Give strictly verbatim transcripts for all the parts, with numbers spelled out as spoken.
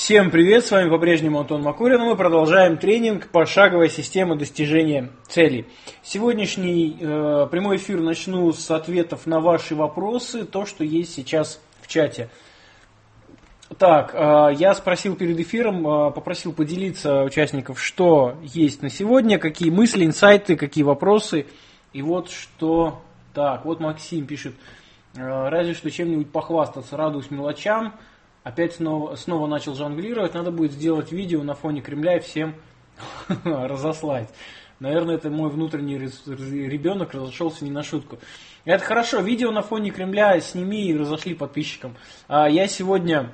Всем привет, с вами по-прежнему Антон Макурин, и мы продолжаем тренинг «Пошаговая система достижения целей». Сегодняшний э, прямой эфир начну с ответов на ваши вопросы, то, что есть сейчас в чате. Так, э, я спросил перед эфиром, э, попросил поделиться участников, что есть на сегодня, какие мысли, инсайты, какие вопросы. И вот что... Так, вот Максим пишет, э, разве что чем-нибудь похвастаться, радуюсь мелочам. Опять снова, снова начал жонглировать. Надо будет сделать видео на фоне Кремля и всем разослать. Наверное, это мой внутренний ребенок разошелся не на шутку. Это хорошо. Видео на фоне Кремля сними и разошли подписчикам. Я сегодня,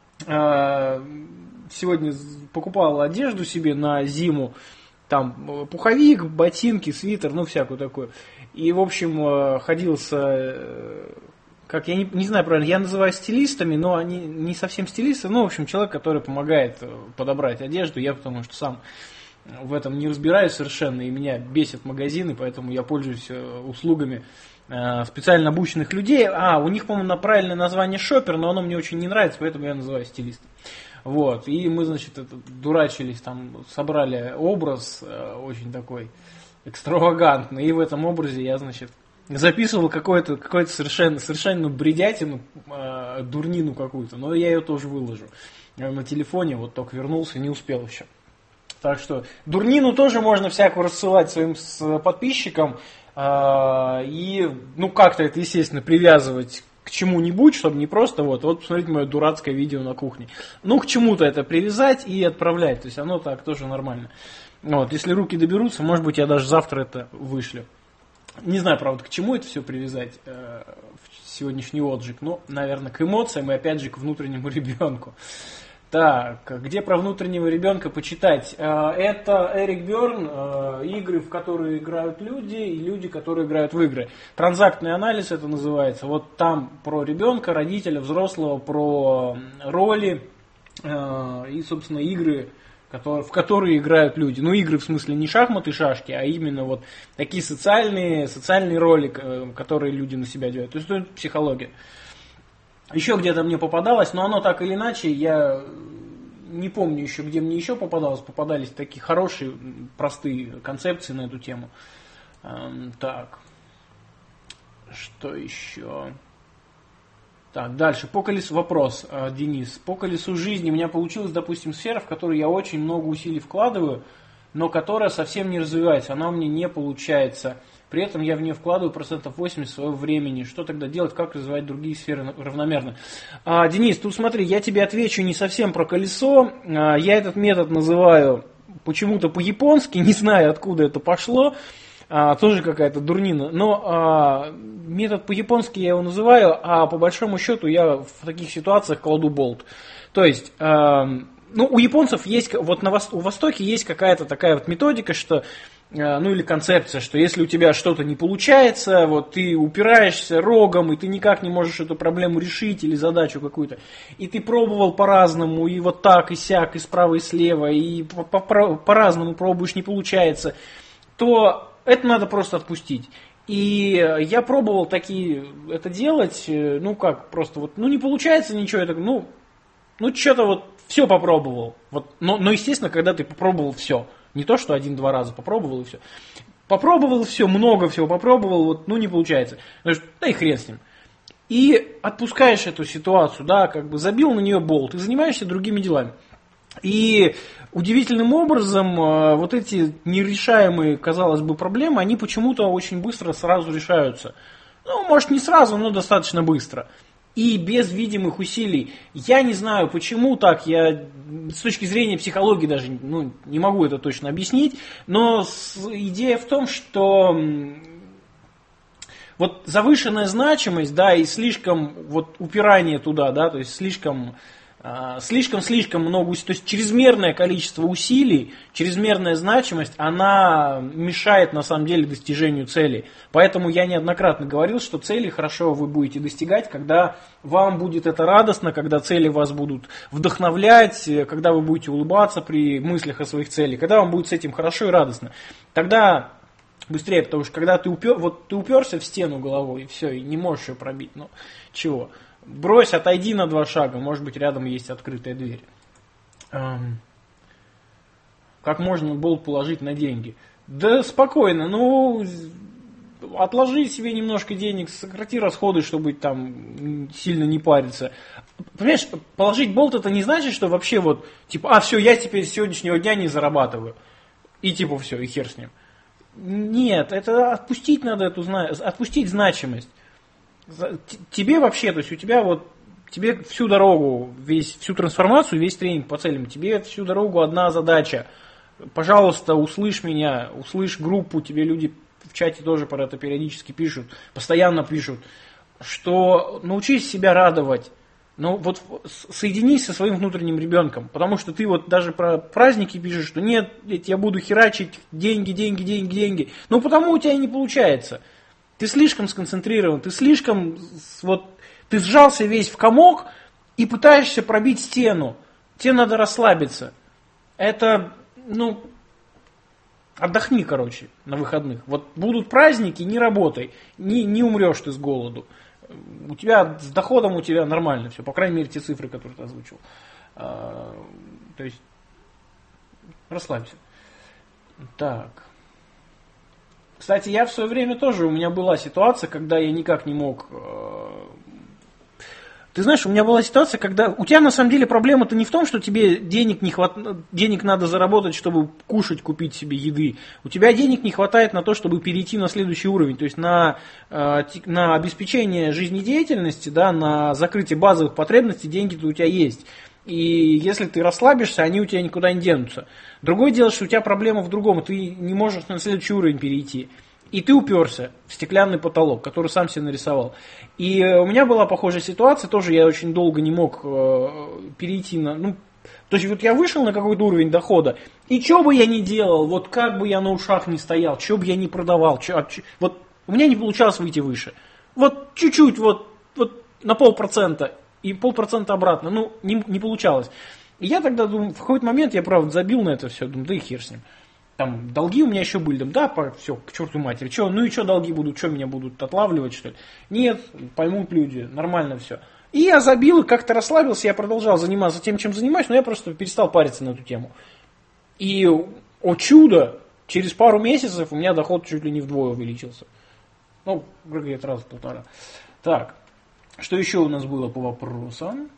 сегодня покупал одежду себе на зиму. Там пуховик, ботинки, свитер, ну всякую такую. И, в общем, ходил с... Как я не, не знаю правильно, я называю стилистами, но они не совсем стилисты, ну, в общем, человек, который помогает подобрать одежду, я потому что сам в этом не разбираюсь совершенно, и меня бесят магазины, поэтому я пользуюсь услугами специально обученных людей. А, у них, по-моему, правильное название шопер, но оно мне очень не нравится, поэтому я называю стилистом. Вот, и мы, значит, это, дурачились, там, собрали образ очень такой экстравагантный, и в этом образе я, значит... записывал какую-то какую совершенно, совершенно бредятину, э, дурнину какую-то, но я ее тоже выложу на телефоне, вот только вернулся, не успел еще. Так что дурнину тоже можно всякую рассылать своим подписчикам э, и, ну, как-то это, естественно, привязывать к чему-нибудь, чтобы не просто вот, вот посмотрите мое дурацкое видео на кухне. Ну, к чему-то это привязать и отправлять, то есть оно так тоже нормально. Вот, если руки доберутся, может быть, я даже завтра это вышлю. Не знаю, правда, к чему это все привязать э, в сегодняшний отжиг. Ну, наверное, к эмоциям и опять же к внутреннему ребенку. Так, где про внутреннего ребенка почитать? Э, это Эрик Берн, э, игры, в которые играют люди, и люди, которые играют в игры. Транзактный анализ это называется. Вот там про ребенка, родителя, взрослого, про роли э, и, собственно, игры, в которые играют люди. Ну, игры в смысле не шахматы, шашки, а именно вот такие социальные, социальные роли, которые люди на себя делают. То есть это психология. Еще где-то мне попадалось, но оно так или иначе, я не помню еще, где мне еще попадалось. Попадались такие хорошие, простые концепции на эту тему. Так, что еще... Так, дальше. По колесу, вопрос, Денис. По колесу жизни у меня получилась, допустим, сфера, в которую я очень много усилий вкладываю, но которая совсем не развивается, она у меня не получается. При этом я в нее вкладываю процентов восемьдесят своего времени. Что тогда делать, как развивать другие сферы равномерно? А, Денис, тут смотри, я тебе отвечу не совсем про колесо. А, я этот метод называю почему-то по-японски, не знаю, откуда это пошло. А, тоже какая-то дурнина. Но а, метод по-японски я его называю, а по большому счету я в таких ситуациях кладу болт. То есть, а, ну, у японцев есть, вот на Вос- у Востоке есть какая-то такая вот методика, что, а, ну или концепция, что если у тебя что-то не получается, вот ты упираешься рогом, и ты никак не можешь эту проблему решить или задачу какую-то, и ты пробовал по-разному, и вот так, и сяк, и справа, и слева, и по-разному пробуешь, не получается, то это надо просто отпустить. И я пробовал такие это делать, ну как, просто вот, ну не получается ничего, я так, ну, ну что-то вот все попробовал. Вот, но, но естественно, когда ты попробовал все, не то, что один-два раза попробовал и все. Попробовал все, много всего попробовал, вот, ну не получается. Значит, да и хрен с ним. И отпускаешь эту ситуацию, да, как бы забил на нее болт и занимаешься другими делами. И удивительным образом вот эти нерешаемые, казалось бы, проблемы, они почему-то очень быстро сразу решаются. Ну, может, не сразу, но достаточно быстро. И без видимых усилий. Я не знаю, почему так, я с точки зрения психологии даже ну, не могу это точно объяснить, но идея в том, что вот завышенная значимость, да, и слишком вот упирание туда, да, то есть слишком... Слишком-слишком много усилий, то есть чрезмерное количество усилий, чрезмерная значимость, она мешает на самом деле достижению цели. Поэтому я неоднократно говорил, что цели хорошо вы будете достигать, когда вам будет это радостно, когда цели вас будут вдохновлять, когда вы будете улыбаться при мыслях о своих целях, когда вам будет с этим хорошо и радостно. Тогда быстрее, потому что когда ты, упер, вот, ты уперся в стену головой, и все, и не можешь ее пробить, ну чего. Брось, отойди на два шага, может быть рядом есть открытая дверь. Эм, как можно болт положить на деньги? Да спокойно, ну, отложи себе немножко денег, сократи расходы, чтобы там сильно не париться. Понимаешь, положить болт это не значит, что вообще вот, типа, а все, я теперь с сегодняшнего дня не зарабатываю. И типа все, и хер с ним. Нет, это отпустить надо эту, отпустить значимость. Тебе вообще, то есть у тебя вот, тебе всю дорогу, весь, всю трансформацию, весь тренинг по целям, тебе всю дорогу одна задача. Пожалуйста, услышь меня, услышь группу, тебе люди в чате тоже про это периодически пишут, постоянно пишут, что научись себя радовать. Ну вот соединись со своим внутренним ребенком, потому что ты вот даже про праздники пишешь, что нет, я буду херачить деньги, деньги, деньги, деньги. Ну потому у тебя и не получается. Ты слишком сконцентрирован, ты слишком, вот, ты сжался весь в комок и пытаешься пробить стену. Тебе надо расслабиться. Это, ну, отдохни, короче, на выходных. Вот будут праздники, не работай, не, не умрешь ты с голоду. У тебя с доходом у тебя нормально все, по крайней мере, те цифры, которые ты озвучил. А, то есть, расслабься. Так. Кстати, я в свое время тоже, у меня была ситуация, когда я никак не мог... Ты знаешь, у меня была ситуация, когда... У тебя на самом деле проблема-то не в том, что тебе денег, не хват... денег надо заработать, чтобы кушать, купить себе еды. У тебя денег не хватает на то, чтобы перейти на следующий уровень. То есть на, на обеспечение жизнедеятельности, да, на закрытие базовых потребностей деньги-то у тебя есть. И если ты расслабишься, они у тебя никуда не денутся. Другое дело, что у тебя проблема в другом, ты не можешь на следующий уровень перейти. И ты уперся в стеклянный потолок, который сам себе нарисовал. И у меня была похожая ситуация, тоже я очень долго не мог перейти на... Ну, то есть вот я вышел на какой-то уровень дохода, и что бы я ни делал, вот как бы я на ушах не стоял, что бы я ни продавал, чё, вот у меня не получалось выйти выше. Вот чуть-чуть, вот, вот на полпроцента. И полпроцента обратно, ну, не, не получалось. И я тогда думаю, в какой-то момент я, правда, забил на это все, думаю, да и хер с ним. Там долги у меня еще были, там, да, по, все, к черту матери, что, ну и что долги будут, что меня будут отлавливать, что ли? Нет, поймут люди, нормально все. И я забил, как-то расслабился, я продолжал заниматься тем, чем занимаюсь, но я просто перестал париться на эту тему. И, о чудо, через пару месяцев у меня доход чуть ли не вдвое увеличился. Ну, где-то раз в полтора. Так. Что еще у нас было по вопросам?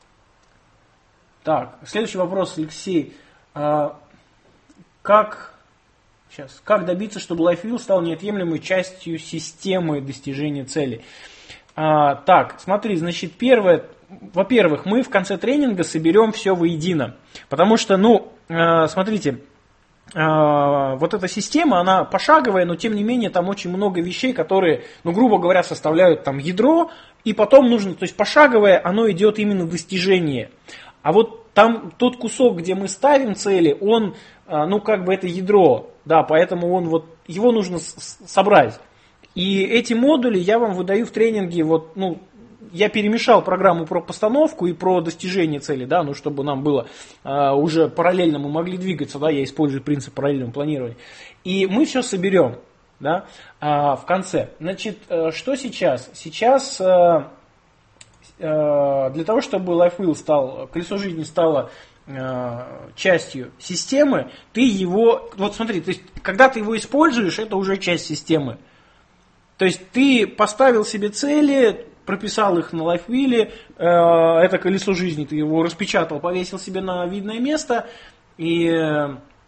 Так, следующий вопрос, Алексей. А, как, сейчас, как добиться, чтобы LifeWheel стал неотъемлемой частью системы достижения цели? А, так, смотри, значит, первое, во-первых, мы в конце тренинга соберем все воедино. Потому что, ну, а, смотрите, а, вот эта система, она пошаговая, но тем не менее там очень много вещей, которые, ну, грубо говоря, составляют там ядро. И потом нужно, то есть пошаговое, оно идет именно в достижение. А вот там тот кусок, где мы ставим цели, он, ну как бы это ядро, да, поэтому он вот, его нужно собрать. И эти модули я вам выдаю в тренинге, вот, ну, я перемешал программу про постановку и про достижение цели, да, ну чтобы нам было а, уже параллельно, мы могли двигаться, да, я использую принцип параллельного планирования. И мы все соберем. Да, а, в конце. Значит, что сейчас? Сейчас а, а, для того, чтобы LifeWheel стал, колесо жизни стало а, частью системы, ты его, вот смотри, то есть, когда ты его используешь, это уже часть системы. То есть ты поставил себе цели, прописал их на LifeWheel, а, это колесо жизни, ты его распечатал, повесил себе на видное место и...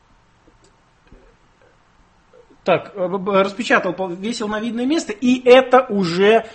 Так, распечатал, весил на видное место, и это уже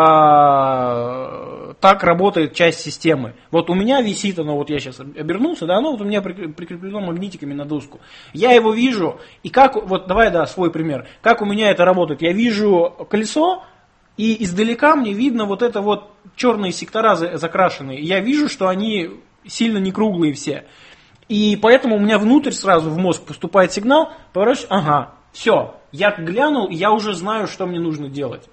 а, так работает часть системы. Вот у меня висит оно, вот я сейчас обернулся, да, оно вот у меня прикреплено магнитиками на доску. Я его вижу, и как, вот давай, да, свой пример, как у меня это работает. Я вижу колесо, и издалека мне видно вот это вот черные сектора закрашенные. Я вижу, что они сильно не круглые все. И поэтому у меня внутрь сразу в мозг поступает сигнал, поворачиваюсь, ага. Все, я глянул, я уже знаю, что мне нужно делать.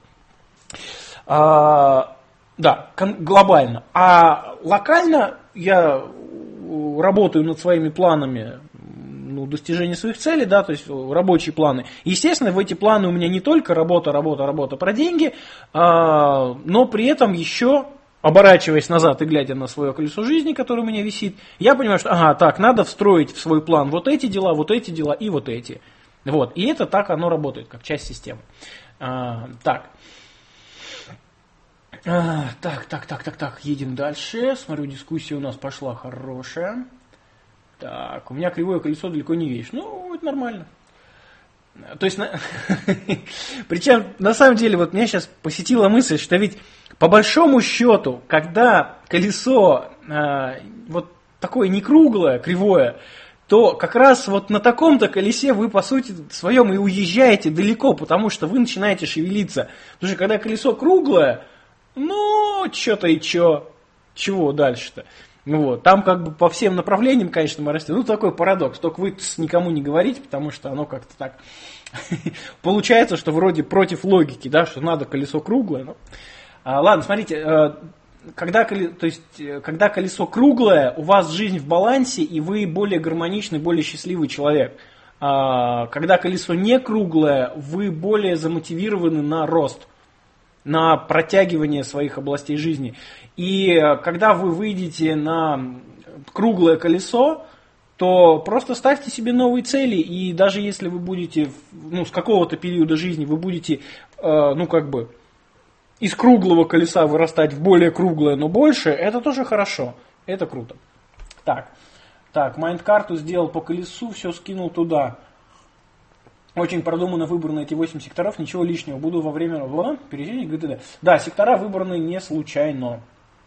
А, да, глобально. А локально я работаю над своими планами, ну, достижения своих целей, да, то есть рабочие планы. Естественно, в эти планы у меня не только работа, работа, работа про деньги, а, но при этом еще оборачиваясь назад и глядя на свое колесо жизни, которое у меня висит, я понимаю, что, ага, так, надо встроить в свой план вот эти дела, вот эти дела и вот эти. Вот. И это так оно работает, как часть системы. А, так. А, так, так, так, так, так, едем дальше. Смотрю, дискуссия у нас пошла хорошая. Так, у меня кривое колесо далеко не вещь. Ну, это нормально. То есть, на... причем, на самом деле, вот меня сейчас посетила мысль, что ведь по большому счету, когда колесо э, вот такое не круглое, кривое, то как раз вот на таком-то колесе вы, по сути своем, и уезжаете далеко, потому что вы начинаете шевелиться. Потому что когда колесо круглое, ну, что-то и что, чего дальше-то? Вот. Там как бы по всем направлениям, конечно, мы растем. Ну, такой парадокс. Только вы никому не говорите, потому что оно как-то так получается, что вроде против логики, да, что надо колесо круглое. Но... А, ладно, смотрите, когда, то есть, когда колесо круглое, у вас жизнь в балансе, и вы более гармоничный, более счастливый человек. А, когда колесо не круглое, вы более замотивированы на рост, на протягивание своих областей жизни. И когда вы выйдете на круглое колесо, то просто ставьте себе новые цели, и даже если вы будете, ну, с какого-то периода жизни вы будете, э, ну, как бы, из круглого колеса вырастать в более круглое, но больше, это тоже хорошо, это круто. Так, так, майнд-карту сделал по колесу, все скинул туда. Очень продуманно выбраны эти восемь секторов, ничего лишнего. Буду во время пересечения ГТД. Да, сектора выбраны не случайно.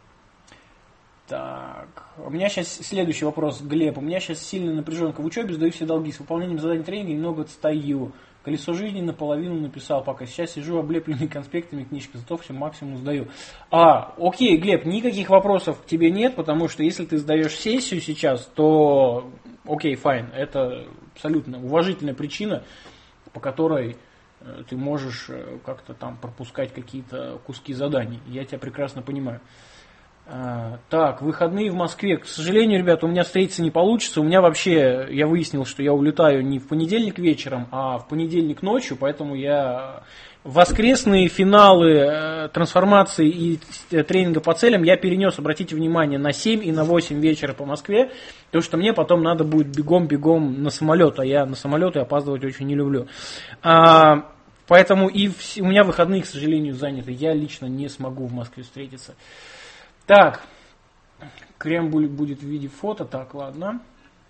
Так, у меня сейчас следующий вопрос, Глеб. У меня сейчас сильная напряженка в учебе, сдаю все долги. С выполнением заданий тренинга немного отстаю. Колесо жизни наполовину написал пока. Сейчас сижу облепленный конспектами книжкой, зато все максимум сдаю. А, окей, Глеб, никаких вопросов к тебе нет, потому что если ты сдаешь сессию сейчас, то окей, файн. Это абсолютно уважительная причина, по которой ты можешь как-то там пропускать какие-то куски заданий. Я тебя прекрасно понимаю. А, так, выходные в Москве. К сожалению, ребята, у меня встретиться не получится. У меня вообще, я выяснил, что я улетаю не в понедельник вечером, а в понедельник ночью, поэтому я воскресные финалы э, трансформации и тренинга по целям я перенес, обратите внимание, на семь и на восемь вечера по Москве, потому что мне потом надо будет бегом-бегом на самолет, а я на самолеты опаздывать очень не люблю. А, поэтому и в, у меня выходные, к сожалению, заняты. Я лично не смогу в Москве встретиться. Так, крем будет в виде фото. Так, ладно.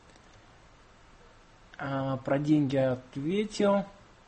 А, про деньги ответил.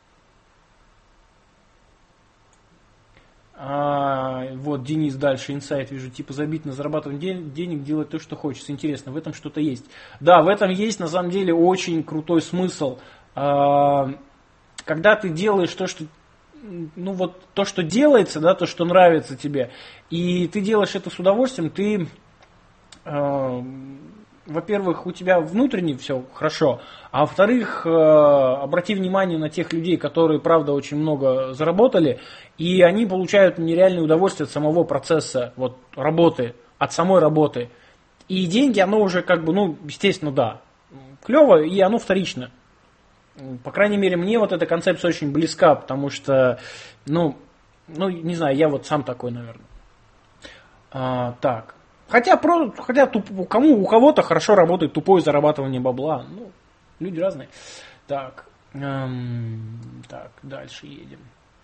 А, вот, Денис, дальше, инсайт вижу, типа забить на зарабатывание ден- денег, делать то, что хочется. Интересно, в этом что-то есть. Да, в этом есть, на самом деле, очень крутой смысл. А, когда ты делаешь то, что, ну вот, то, что делается, да, то, что нравится тебе, и ты делаешь это с удовольствием, ты, а, во-первых, у тебя внутренне все хорошо, а во-вторых, обрати внимание на тех людей, которые, правда, очень много заработали, и они получают нереальное удовольствие от самого процесса вот, работы, от самой работы. И деньги, оно уже как бы, ну, естественно, да, клево, и оно вторично. По крайней мере, мне вот эта концепция очень близка, потому что, ну, ну не знаю, я вот сам такой, наверное. А, так. Хотя, про, хотя туп, кому, у кого-то хорошо работает тупое зарабатывание бабла. Ну, люди разные. Так, эм, так, дальше едем.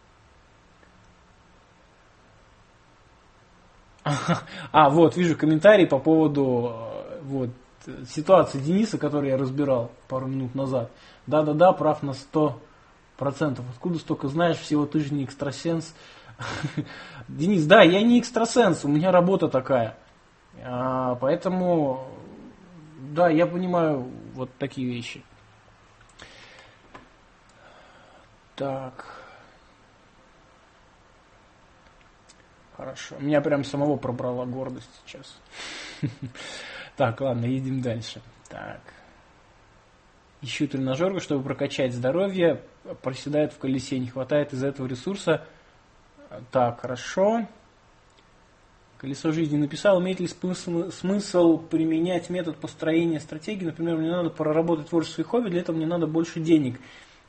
А, вот, вижу комментарий по поводу вот, ситуации Дениса, которую я разбирал пару минут назад. Да-да-да, прав на сто процентов. Откуда столько знаешь, всего ты же не экстрасенс. Денис, да, я не экстрасенс, у меня работа такая. А, поэтому, да, я понимаю вот такие вещи. Так. Хорошо. Меня прям самого пробрала гордость сейчас. Так, ладно, едем дальше. Так. Ищу тренажерку, чтобы прокачать здоровье. Проседает в колесе, не хватает из-за этого ресурса. Так, хорошо. Колесо жизни написал, имеет ли смысл, смысл применять метод построения стратегии. Например, мне надо проработать творческое хобби, для этого мне надо больше денег.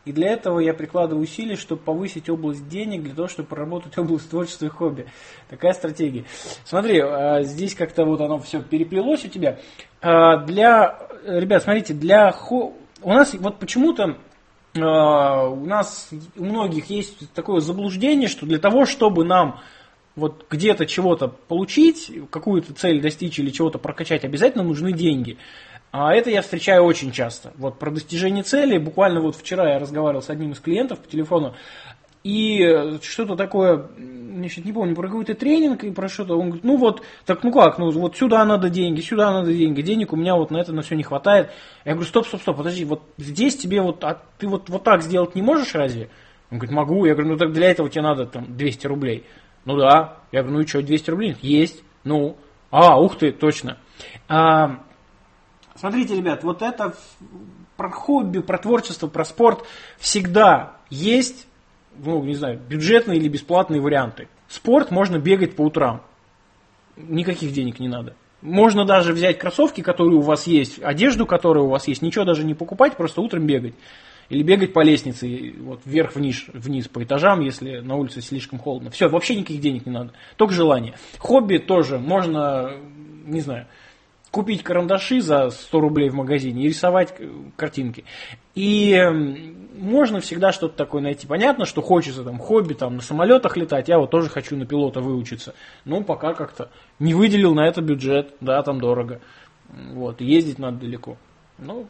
И для этого я прикладываю усилия, чтобы повысить область денег, для того, чтобы проработать область творчества и хобби. Такая стратегия. Смотри, здесь как-то вот оно все переплелось у тебя. Для, ребят, смотрите, для хо... у нас вот почему-то у нас у многих есть такое заблуждение, что для того, чтобы нам вот где-то чего-то получить, какую-то цель достичь или чего-то прокачать, обязательно нужны деньги. А это я встречаю очень часто. Вот про достижение цели. Буквально вот вчера я разговаривал с одним из клиентов по телефону. И что-то такое, значит, не помню, про какой-то тренинг и про что-то. Он говорит, ну вот, так ну как, ну вот сюда надо деньги, сюда надо деньги. Денег у меня вот на это на все не хватает. Я говорю, стоп, стоп, стоп, подожди, вот здесь тебе вот, а ты вот, вот так сделать не можешь разве? Он говорит, могу. Я говорю, ну так для этого тебе надо там двести рублей. Ну да. Я говорю, ну и что, двести рублей? Есть. Ну, а, ух ты, точно. А, смотрите, ребят, вот это про хобби, про творчество, про спорт всегда есть, ну, не знаю, бюджетные или бесплатные варианты. Спорт можно бегать по утрам. Никаких денег не надо. Можно даже взять кроссовки, которые у вас есть, одежду, которая у вас есть, ничего даже не покупать, просто утром бегать. Или бегать по лестнице, вот вверх-вниз, вниз по этажам, если на улице слишком холодно. Все, вообще никаких денег не надо. Только желание. Хобби тоже можно, не знаю, купить карандаши за сто рублей в магазине и рисовать картинки. И можно всегда что-то такое найти. Понятно, что хочется там хобби, там на самолетах летать, я вот тоже хочу на пилота выучиться. Но пока как-то не выделил на это бюджет, да, там дорого. Вот, ездить надо далеко. Ну,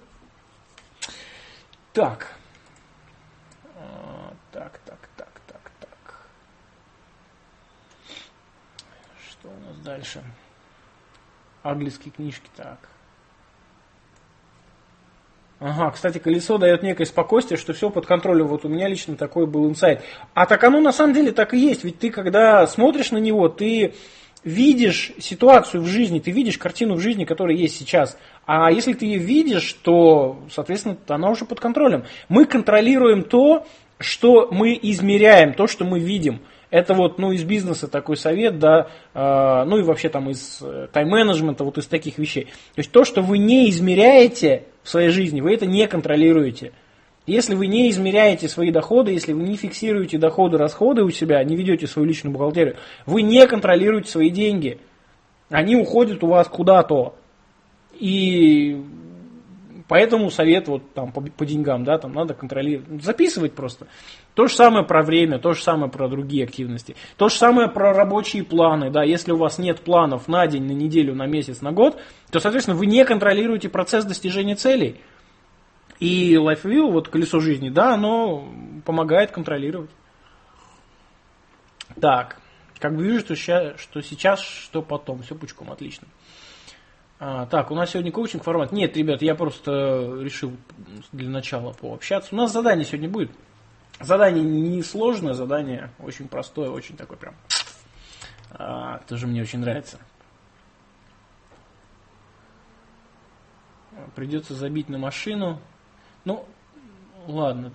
так. Так, так, так, так, так. Что у нас дальше? Английские книжки, так. Ага, кстати, колесо дает некое спокойствие, что все под контролем. Вот у меня лично такой был инсайт. А так оно на самом деле так и есть. Ведь ты, когда смотришь на него, ты видишь ситуацию в жизни, ты видишь картину в жизни, которая есть сейчас. А если ты ее видишь, то, соответственно, она уже под контролем. Мы контролируем то, что мы измеряем, то, что мы видим. Это вот, ну, из бизнеса такой совет, да, э, ну и вообще там из тайм-менеджмента, вот из таких вещей. То есть то, что вы не измеряете в своей жизни, вы это не контролируете. Если вы не измеряете свои доходы, если вы не фиксируете доходы, расходы у себя, не ведете свою личную бухгалтерию, вы не контролируете свои деньги. Они уходят у вас куда-то. И поэтому совет вот там по, по деньгам, да, там надо контролировать, записывать просто. То же самое про время, то же самое про другие активности. То же самое про рабочие планы, да, если у вас нет планов на день, на неделю, на месяц, на год, то, соответственно, вы не контролируете процесс достижения целей. И LifeView, вот колесо жизни, да, оно помогает контролировать. Так, как бы вижу, что сейчас, что сейчас, что потом, все пучком, отлично. А, так, у нас сегодня коучинг формат. Нет, ребят, я просто решил для начала пообщаться. У нас задание сегодня будет. Задание не сложное, задание очень простое, очень такое прям. А, тоже мне очень нравится. Придется забить на машину. Ну, ладно.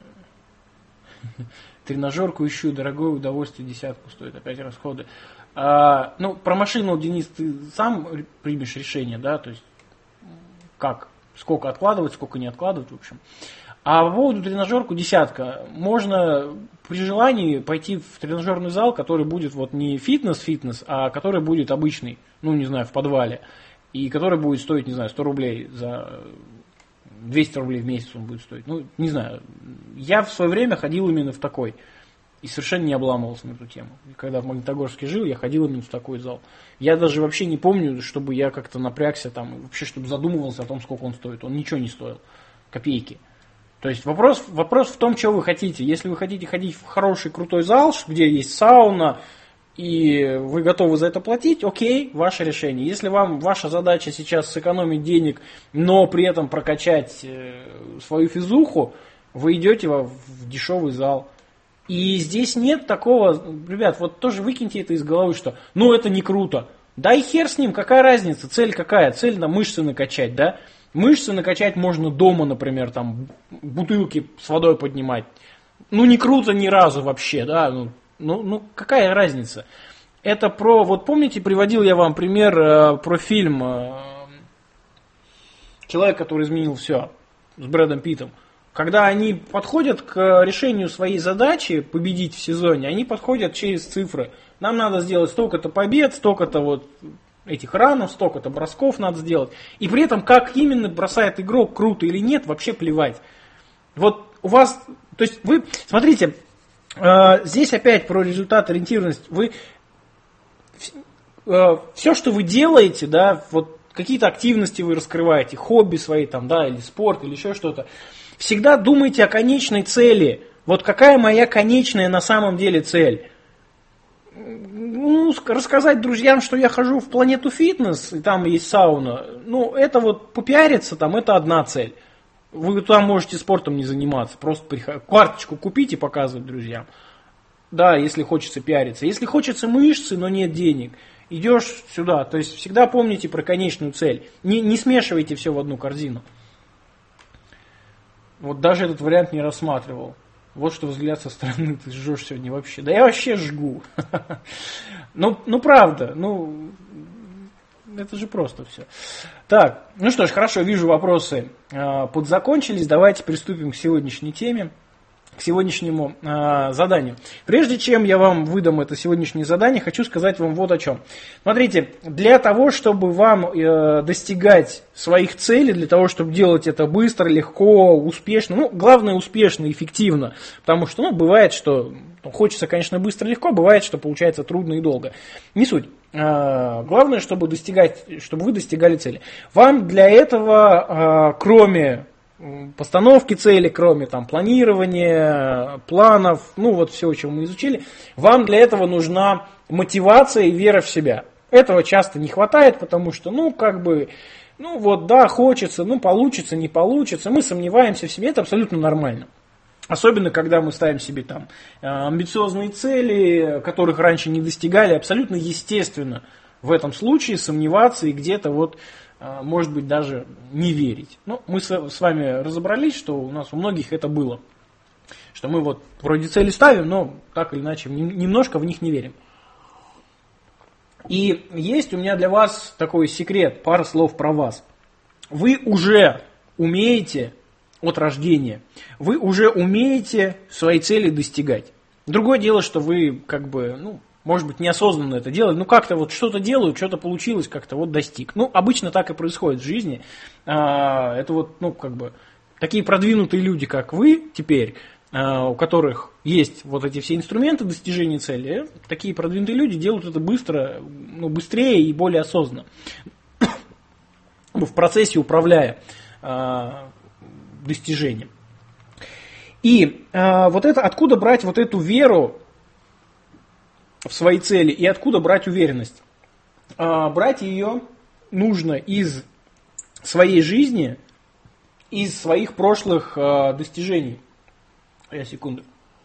Тренажерку ищу, дорогое удовольствие, десятку стоит, опять расходы. А, ну, про машину, Денис, ты сам примешь решение, да, то есть как, сколько откладывать, сколько не откладывать, в общем. А по поводу тренажерку десятка, можно при желании пойти в тренажерный зал, который будет вот не фитнес-фитнес, а который будет обычный, ну, не знаю, в подвале, и который будет стоить, не знаю, сто рублей за... двести рублей в месяц он будет стоить. Ну, не знаю. Я в свое время ходил именно в такой. И совершенно не обламывался на эту тему. Когда в Магнитогорске жил, я ходил именно в такой зал. Я даже вообще не помню, чтобы я как-то напрягся там, вообще, чтобы задумывался о том, сколько он стоит. Он ничего не стоил. Копейки. То есть вопрос, вопрос в том, что вы хотите. Если вы хотите ходить в хороший, крутой зал, где есть сауна, и вы готовы за это платить, окей, ваше решение. Если вам ваша задача сейчас сэкономить денег, но при этом прокачать свою физуху, вы идете в дешевый зал. И здесь нет такого, ребят, вот тоже выкиньте это из головы, что ну это не круто. Да и хер с ним, какая разница, цель какая? Цель на мышцы накачать, да? Мышцы накачать можно дома, например, там бутылки с водой поднимать. Ну не круто ни разу вообще, да, ну. Ну, ну, какая разница? Это про, вот помните, приводил я вам пример э, про фильм э, «Человек, который изменил все» с Брэдом Питтом. Когда они подходят к решению своей задачи, победить в сезоне, они подходят через цифры. Нам надо сделать столько-то побед, столько-то вот этих ранов, столько-то бросков надо сделать. И при этом, как именно бросает игрок, круто или нет, вообще плевать. Вот у вас, то есть вы, смотрите, э, здесь опять про результат, ориентированность. Вы, э, все, что вы делаете, да, вот какие-то активности вы раскрываете, хобби свои там, да, или спорт, или еще что-то, всегда думайте о конечной цели. Вот какая моя конечная на самом деле цель? Ну, рассказать друзьям, что я хожу в Планету Фитнес, и там есть сауна, ну, это вот попиариться, там, это одна цель. Вы там можете спортом не заниматься, просто приход... карточку купить и показывать друзьям. Да, если хочется пиариться. Если хочется мышцы, но нет денег, идешь сюда. То есть всегда помните про конечную цель. Не, не смешивайте все в одну корзину. Вот даже этот вариант не рассматривал. Вот что взгляд со стороны, ты жжешь сегодня вообще. Да я вообще жгу. Ну, ну правда, ну это же просто все. Так, ну что ж, хорошо, вижу, вопросы э, подзакончились. Давайте приступим к сегодняшней теме, к сегодняшнему э, заданию. Прежде чем я вам выдам это сегодняшнее задание, хочу сказать вам вот о чем. Смотрите, для того, чтобы вам э, достигать своих целей, для того, чтобы делать это быстро, легко, успешно, ну, главное успешно, эффективно, потому что, ну, бывает, что ну, хочется, конечно, быстро, легко, бывает, что получается трудно и долго. Не суть. Э, главное, чтобы достигать, чтобы вы достигали цели. Вам для этого, э, кроме постановки цели, кроме там планирования, планов, ну вот все, чего мы изучили, вам для этого нужна мотивация и вера в себя. Этого часто не хватает, потому что, ну, как бы, ну вот, да, хочется, ну, получится, не получится, мы сомневаемся в себе, это абсолютно нормально. Особенно, когда мы ставим себе там амбициозные цели, которых раньше не достигали, абсолютно естественно в этом случае сомневаться и где-то вот, может быть, даже не верить. Ну, мы с вами разобрались, что у нас у многих это было. Что мы вот вроде цели ставим, но так или иначе немножко в них не верим. И есть у меня для вас такой секрет, пара слов про вас. Вы уже умеете от рождения, вы уже умеете свои цели достигать. Другое дело, что вы как бы, ну, может быть, неосознанно это делать, ну как-то вот что-то делаю, что-то получилось, как-то вот достиг. Ну, обычно так и происходит в жизни. А, это вот, ну, как бы, такие продвинутые люди, как вы теперь, а, у которых есть вот эти все инструменты достижения цели, такие продвинутые люди делают это быстро, ну, быстрее и более осознанно. В процессе управляя а, достижением. И а, вот это, откуда брать вот эту веру в свои цели и откуда брать уверенность? А, брать ее нужно из своей жизни, из своих прошлых а, достижений. Я секунду.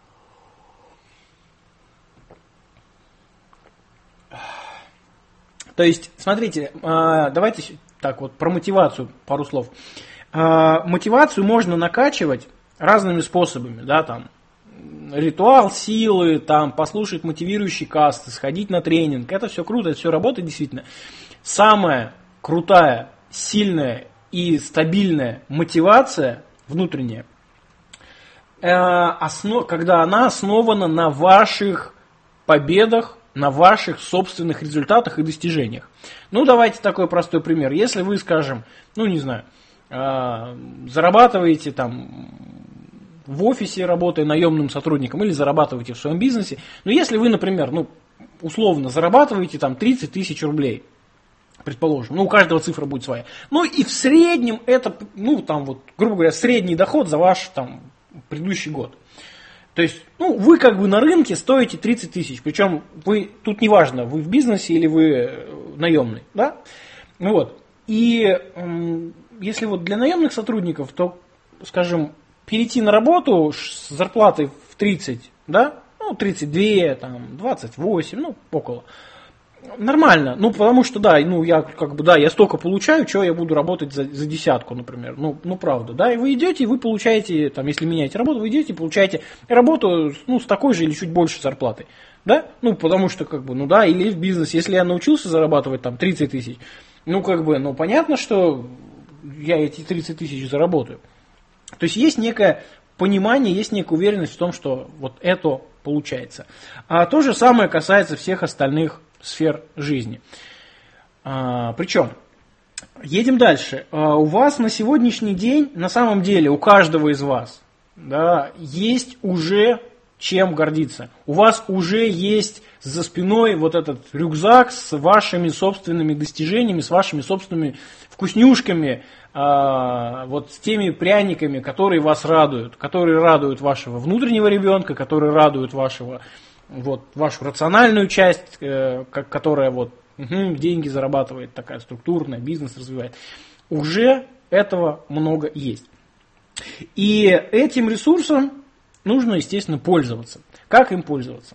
То есть, смотрите, а, давайте так вот про мотивацию пару слов. А, мотивацию можно накачивать разными способами, да, там. Ритуал силы, там, послушать мотивирующие касты, сходить на тренинг. Это все круто, это все работает действительно. Самая крутая, сильная и стабильная мотивация внутренняя, э, основ, когда она основана на ваших победах, на ваших собственных результатах и достижениях. Ну, давайте такой простой пример. Если вы, скажем, ну, не знаю, э, зарабатываете там в офисе, работая наемным сотрудником, или зарабатываете в своем бизнесе. Но если вы, например, ну, условно зарабатываете там тридцать тысяч рублей, предположим, ну, у каждого цифра будет своя. Ну, и в среднем это, ну, там вот, грубо говоря, средний доход за ваш там предыдущий год. То есть, ну, вы как бы на рынке стоите тридцать тысяч, причем вы, тут неважно, вы в бизнесе или вы наемный, да? Ну вот, и э, если вот для наемных сотрудников, то, скажем, перейти на работу с зарплатой в тридцать, да, ну, тридцать два, там, двадцать восемь, ну, около. Нормально, ну, потому что, да, ну, я, как бы, да, я столько получаю, что я буду работать за, за десятку, например, ну, ну, правда, да, и вы идете, и вы получаете, там, если меняете работу, вы идете и получаете работу, ну, с такой же или чуть больше зарплатой, да, ну, потому что, как бы, ну, да, или в бизнесе, если я научился зарабатывать, там, тридцать тысяч, ну, как бы, ну, понятно, что я эти тридцать тысяч заработаю. То есть есть некое понимание, есть некая уверенность в том, что вот это получается. А то же самое касается всех остальных сфер жизни. А, причем, едем дальше. А, у вас на сегодняшний день, на самом деле, у каждого из вас, да, есть уже чем гордиться. У вас уже есть за спиной вот этот рюкзак с вашими собственными достижениями, с вашими собственными вкуснюшками, а, вот с теми пряниками, которые вас радуют, которые радуют вашего внутреннего ребенка, которые радуют вашего, вот, вашу рациональную часть, э, которая вот, угу, деньги зарабатывает, такая структурная, бизнес развивает. Уже этого много есть. И этим ресурсом нужно, естественно, пользоваться. Как им пользоваться?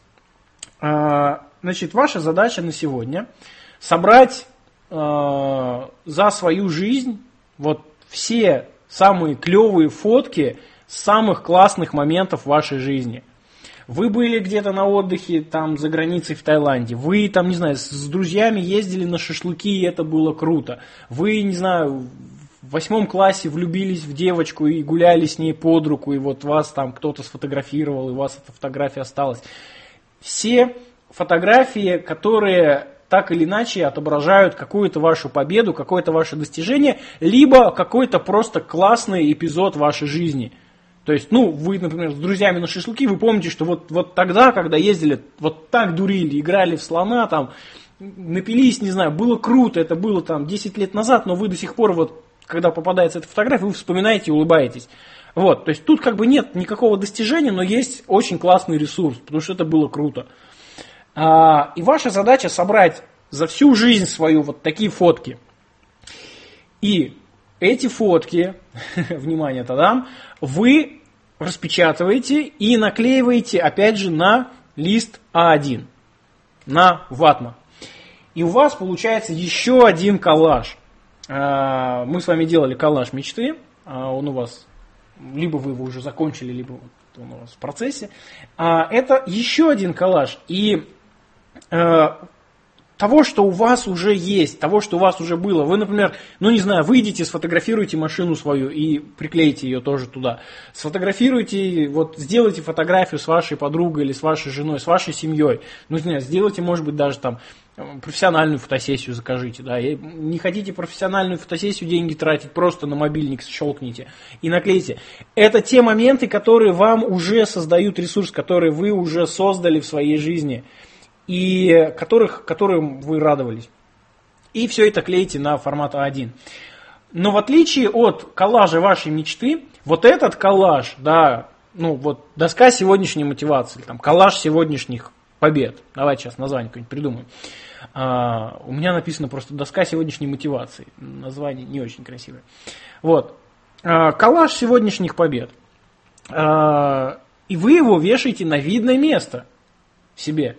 А, значит, ваша задача на сегодня собрать а, за свою жизнь вот все самые клевые фотки самых классных моментов вашей жизни. Вы были где-то на отдыхе там за границей в Таиланде, вы там, не знаю, с друзьями ездили на шашлыки, и это было круто. Вы, не знаю, в восьмом классе влюбились в девочку и гуляли с ней под руку, и вот вас там кто-то сфотографировал, и у вас эта фотография осталась. Все фотографии, которые так или иначе отображают какую-то вашу победу, какое-то ваше достижение, либо какой-то просто классный эпизод вашей жизни. То есть, ну, вы, например, с друзьями на шашлыки, вы помните, что вот, вот тогда, когда ездили, вот так дурили, играли в слона, там, напились, не знаю, было круто, это было там десять лет назад, но вы до сих пор, вот, когда попадается эта фотография, вы вспоминаете и улыбаетесь. Вот, то есть тут как бы нет никакого достижения, но есть очень классный ресурс, потому что это было круто. А, и ваша задача собрать за всю жизнь свою вот такие фотки. И эти фотки, внимание, тогда, вы распечатываете и наклеиваете, опять же, на лист а один, на ватман. И у вас получается еще один коллаж. А, мы с вами делали коллаж мечты, а он у вас, либо вы его уже закончили, либо он у вас в процессе. А, это еще один коллаж. И того, что у вас уже есть, того, что у вас уже было. Вы, например, ну не знаю, выйдете, сфотографируйте машину свою и приклеите ее тоже туда. Сфотографируйте, вот сделайте фотографию с вашей подругой или с вашей женой, с вашей семьей. Ну не знаю, сделайте, может быть, даже там профессиональную фотосессию закажите. Да. Не хотите профессиональную фотосессию, деньги тратить, просто на мобильник щелкните и наклейте. Это те моменты, которые вам уже создают ресурс, которые вы уже создали в своей жизни. И которых, которым вы радовались. И все это клеите на формат а один. Но в отличие от коллажа вашей мечты, вот этот коллаж, да, ну вот доска сегодняшней мотивации, там, коллаж сегодняшних побед. Давайте сейчас название какое-нибудь придумаем. А, у меня написано просто доска сегодняшней мотивации. Название не очень красивое. Вот. А, коллаж сегодняшних побед. А, и вы его вешаете на видное место себе.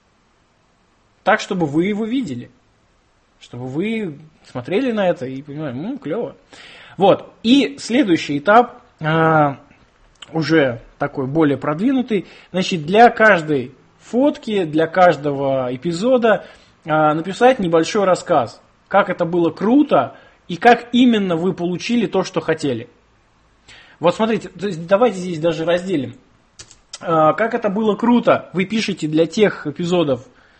Так, чтобы вы его видели. Чтобы вы смотрели на это и понимали, ну, клево. Вот. И следующий этап, а, уже такой более продвинутый. Значит, для каждой фотки, для каждого эпизода а, написать небольшой рассказ. Как это было круто и как именно вы получили то, что хотели. Вот смотрите, то есть давайте здесь даже разделим. А, как это было круто, вы пишете для тех эпизодов,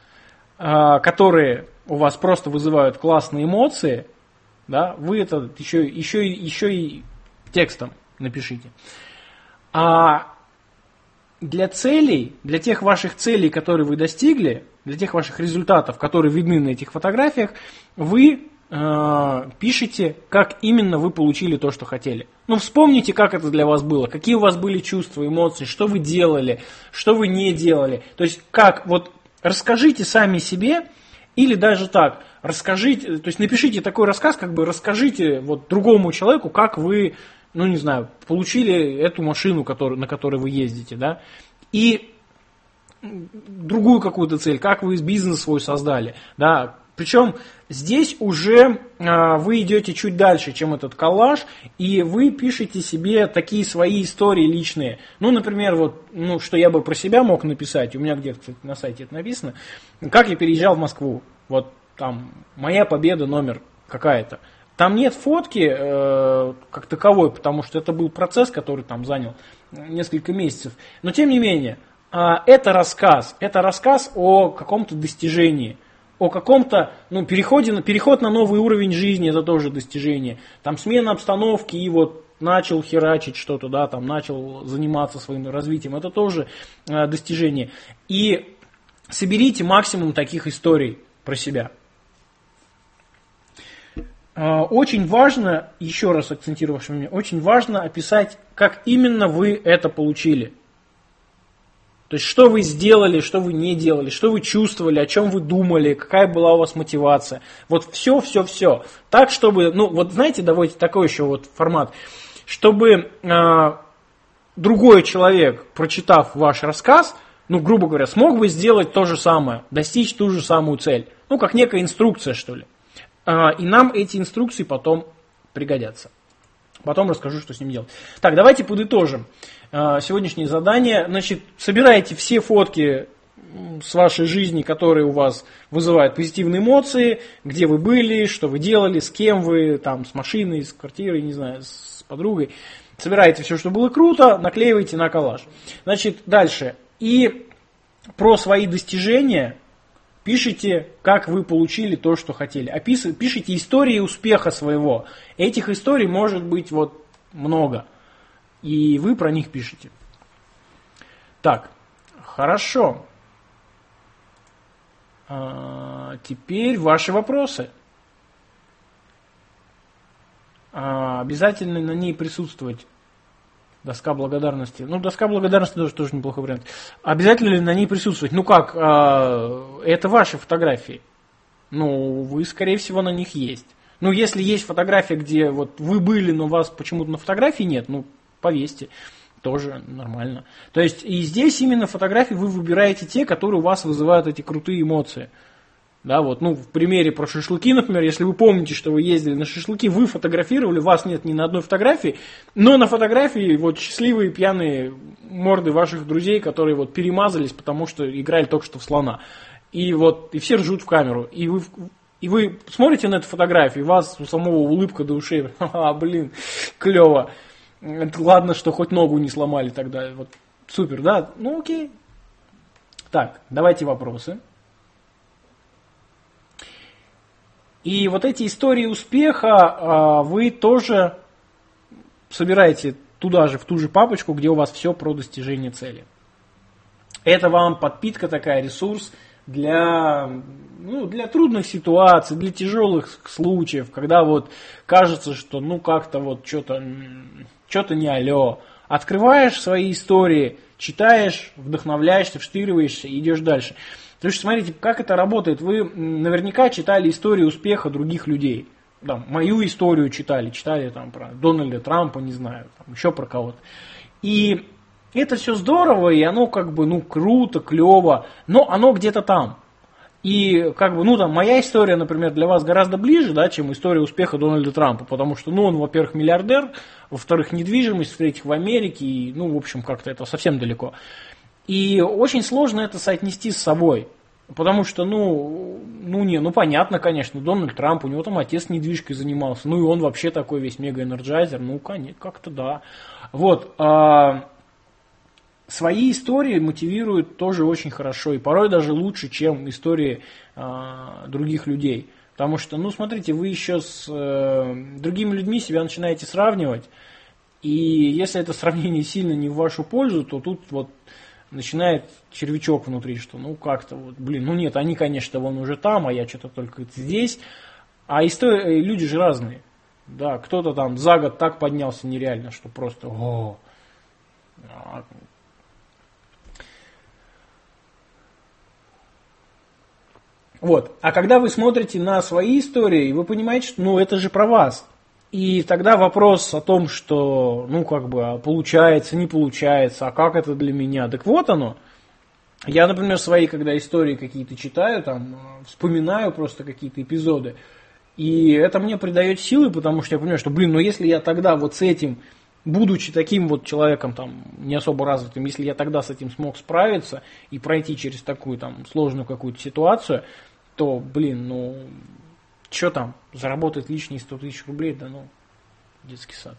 которые у вас просто вызывают классные эмоции, да, вы это еще, еще, еще и текстом напишите. А для целей, для тех ваших целей, которые вы достигли, для тех ваших результатов, которые видны на этих фотографиях, вы э, пишете, как именно вы получили то, что хотели. Ну, вспомните, как это для вас было, какие у вас были чувства, эмоции, что вы делали, что вы не делали. То есть, как вот расскажите сами себе, или даже так, расскажите, то есть напишите такой рассказ, как бы расскажите вот другому человеку, как вы, ну не знаю, получили эту машину, который, на которой вы ездите, да, и другую какую-то цель, как вы бизнес свой создали, да. Причем здесь уже а, вы идете чуть дальше, чем этот коллаж, и вы пишете себе такие свои истории личные. Ну, например, вот, ну, что я бы про себя мог написать, у меня где-то, кстати, на сайте это написано, как я переезжал в Москву, вот там моя победа номер какая-то. Там нет фотки э, как таковой, потому что это был процесс, который там занял несколько месяцев. Но тем не менее, э, это рассказ. Это рассказ о каком-то достижении. О каком-то ну, переходе, на, переход на новый уровень жизни, это тоже достижение. Там смена обстановки и вот начал херачить что-то, да, там начал заниматься своим развитием. Это тоже э, достижение. И соберите максимум таких историй про себя. Э, очень важно, еще раз акцентирую ваше внимание, очень важно описать, как именно вы это получили. То есть, что вы сделали, что вы не делали, что вы чувствовали, о чем вы думали, какая была у вас мотивация. Вот все, все, все. Так, чтобы, ну, вот знаете, давайте такой еще вот формат, чтобы э, другой человек, прочитав ваш рассказ, ну, грубо говоря, смог бы сделать то же самое, достичь ту же самую цель. Ну, как некая инструкция, что ли. Э, и нам эти инструкции потом пригодятся. Потом расскажу, что с ним делать. Так, давайте подытожим э, сегодняшнее задание. Значит, собирайте все фотки с вашей жизни, которые у вас вызывают позитивные эмоции, где вы были, что вы делали, с кем вы, там, с машиной, с квартирой, не знаю, с подругой. Собирайте все, что было круто, наклеивайте на коллаж. Значит, дальше. И про свои достижения пишите, как вы получили то, что хотели. Опис... Пишите истории успеха своего. Этих историй может быть вот много. И вы про них пишете. Так, хорошо. А, теперь ваши вопросы. А, обязательно на ней присутствовать. Доска благодарности. Ну, доска благодарности тоже, тоже неплохой вариант. Обязательно ли на ней присутствовать? Ну как, э, это ваши фотографии. Ну, вы, скорее всего, на них есть. Ну, если есть фотография, где вот вы были, но вас почему-то на фотографии нет, ну, повесьте. Тоже нормально. То есть, и здесь именно фотографии вы выбираете те, которые у вас вызывают эти крутые эмоции. Да, вот, ну, в примере про шашлыки, например, если вы помните, что вы ездили на шашлыки, вы фотографировали, вас нет ни на одной фотографии, но на фотографии вот счастливые пьяные морды ваших друзей, которые вот перемазались, потому что играли только что в слона. И вот, и все ржут в камеру. И вы, и вы смотрите на эту фотографию, и у вас у самого улыбка до ушей. Ха-ха, блин, клево. Ладно, что хоть ногу не сломали тогда. Вот, супер, да? Ну, окей. Так, давайте вопросы. И вот эти истории успеха вы тоже собираете туда же, в ту же папочку, где у вас все про достижение цели. Это вам подпитка такая, ресурс для, ну, для трудных ситуаций, для тяжелых случаев, когда вот кажется, что ну как-то вот что-то, что-то не алё. Открываешь свои истории, читаешь, вдохновляешься, вштыриваешься и идешь дальше. Потому что смотрите, как это работает. Вы наверняка читали истории успеха других людей. Да, мою историю читали, читали там про Дональда Трампа, не знаю, там, еще про кого-то. И это все здорово, и оно как бы, ну, круто, клево, но оно где-то там. И как бы, ну, там, моя история, например, для вас гораздо ближе, да, чем история успеха Дональда Трампа, потому что, ну, он, во-первых, миллиардер, во-вторых, недвижимость, в-третьих, в Америке, и, ну, в общем, как-то это совсем далеко. И очень сложно это соотнести с собой. Потому что, ну, ну, не, ну, понятно, конечно, Дональд Трамп, у него там отец недвижкой занимался, ну, и он вообще такой весь мега-энерджайзер, ну, конечно, как-то да. Вот, а, свои истории мотивируют тоже очень хорошо, и порой даже лучше, чем истории а, других людей. Потому что, ну, смотрите, вы еще с а, другими людьми себя начинаете сравнивать, и если это сравнение сильно не в вашу пользу, то тут вот начинает червячок внутри, что ну как-то вот, блин, ну нет, они, конечно, вон уже там, а я что-то только здесь. А истории, люди же разные. Да, кто-то там за год так поднялся нереально, что просто о. Вот. А когда вы смотрите на свои истории, вы понимаете, что ну это же про вас. И тогда вопрос о том, что, ну, как бы, получается, не получается, а как это для меня? Так вот оно. Я, например, свои, когда истории какие-то читаю, там, вспоминаю просто какие-то эпизоды, и это мне придает силы, потому что я понимаю, что, блин, ну, если я тогда вот с этим, будучи таким вот человеком, там, не особо развитым, если я тогда с этим смог справиться и пройти через такую, там, сложную какую-то ситуацию, то, блин, ну... Что там? Заработать лишние сто тысяч рублей? Да ну, детский сад.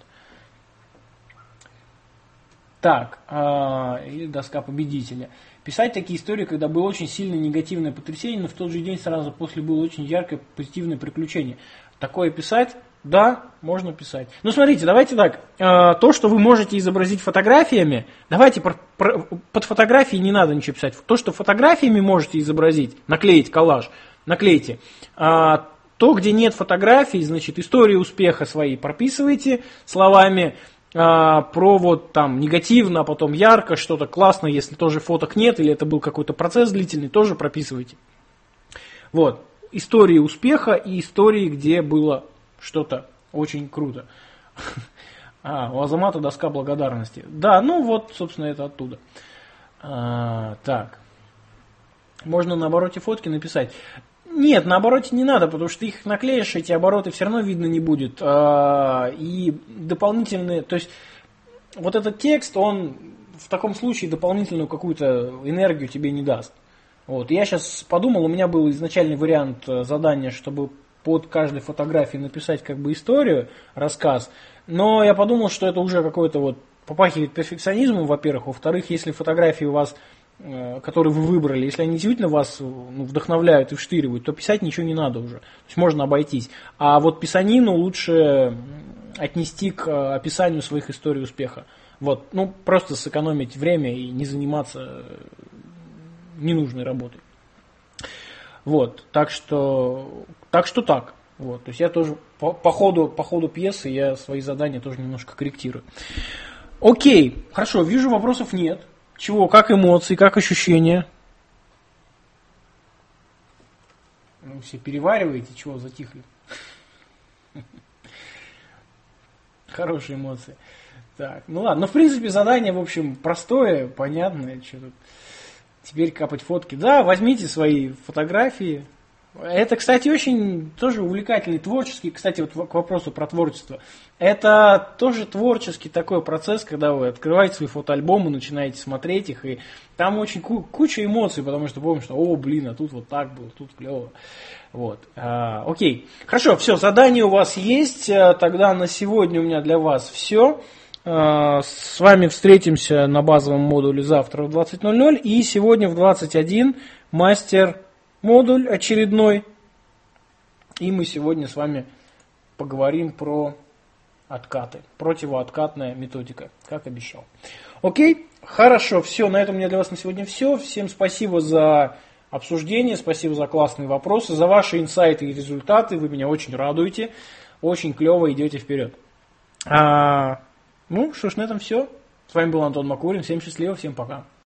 Так, э, или доска победителя. Писать такие истории, когда было очень сильное негативное потрясение, но в тот же день сразу после было очень яркое позитивное приключение. Такое писать? Да, можно писать. Ну, смотрите, давайте так. Э, то, что вы можете изобразить фотографиями, давайте про, про, под фотографией не надо ничего писать. То, что фотографиями можете изобразить, наклеить коллаж, наклейте. Э, то, где нет фотографий, значит, истории успеха свои прописывайте словами. А, про вот там негативно, а потом ярко, что-то классно, если тоже фоток нет, или это был какой-то процесс длительный, тоже прописывайте. Вот. Истории успеха и истории, где было что-то очень круто. А, у Азамата доска благодарности. Да, ну вот, собственно, это оттуда. А, так. Можно на обороте фотки написать. Нет, на обороте не надо, потому что их наклеишь, эти обороты все равно видно не будет. И дополнительные, то есть вот этот текст, он в таком случае дополнительную какую-то энергию тебе не даст. Вот. Я сейчас подумал, у меня был изначальный вариант задания, чтобы под каждой фотографией написать как бы историю, рассказ, но я подумал, что это уже какой-то вот попахивает перфекционизмом, во-первых, во-вторых, если фотографии у вас, которые вы выбрали, если они действительно вас ну, вдохновляют и вштыривают, то писать ничего не надо уже. То есть можно обойтись. А вот писанину лучше отнести к описанию своих историй успеха. Вот. Ну, просто сэкономить время и не заниматься ненужной работой. Вот. Так что так. Что так. Вот. То есть я тоже по, по, ходу, по ходу пьесы я свои задания тоже немножко корректирую. Окей. Хорошо. Вижу, вопросов нет. Чего? Как эмоции, как ощущения? Ну, все перевариваете, чего затихли? Хорошие эмоции. Так, ну ладно. Ну, в принципе, задание, в общем, простое, понятное. Что тут теперь капать фотки. Да, возьмите свои фотографии. Это, кстати, очень тоже увлекательный, творческий, кстати, вот к вопросу про творчество. Это тоже творческий такой процесс, когда вы открываете свои фотоальбомы, начинаете смотреть их, и там очень ку- куча эмоций, потому что помнишь, что, о, блин, а тут вот так было, тут клево. Вот. А, окей. Хорошо, все, задание у вас есть, тогда на сегодня у меня для вас все. А, с вами встретимся на базовом модуле завтра в двадцать ноль ноль, и сегодня в двадцать один мастер модуль очередной. И мы сегодня с вами поговорим про откаты. Противооткатная методика, как обещал. Окей, хорошо, все, на этом у меня для вас на сегодня все. Всем спасибо за обсуждение, спасибо за классные вопросы, за ваши инсайты и результаты. Вы меня очень радуете, очень клево идете вперед. А, ну, что ж, на этом все. С вами был Антон Макурин. Всем счастливо, всем пока.